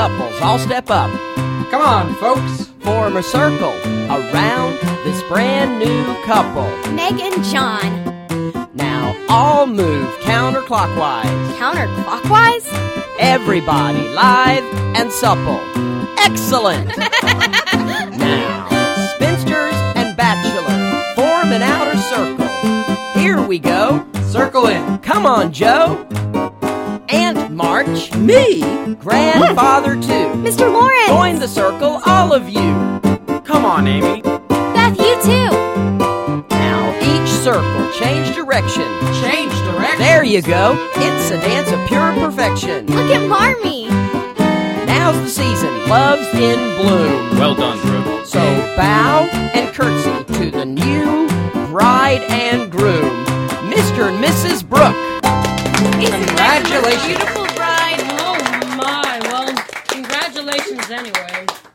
couples, all step up. Come on, folks. Form a circle around this brand new couple. Meg and John. Now all move counterclockwise. Counterclockwise? Everybody lithe and supple. Excellent! Now, spinsters and bachelors, form an outer circle. Here we go. Circle in. Come on, Joe. Aunt March. Me? Grandfather, too. Mr. Lawrence. Join the circle, all of you. Come on, Amy. Beth, you too. Now, each circle, change direction. Change direction. There you go. It's a dance of pure perfection. Look at Marmee. Now's the season, love's in bloom. Well done, Brooke. So bow and curtsy to the new bride and groom, Mr. and Mrs. Brooke. Congratulations. Beautiful bride. Oh my. Well, congratulations anyway.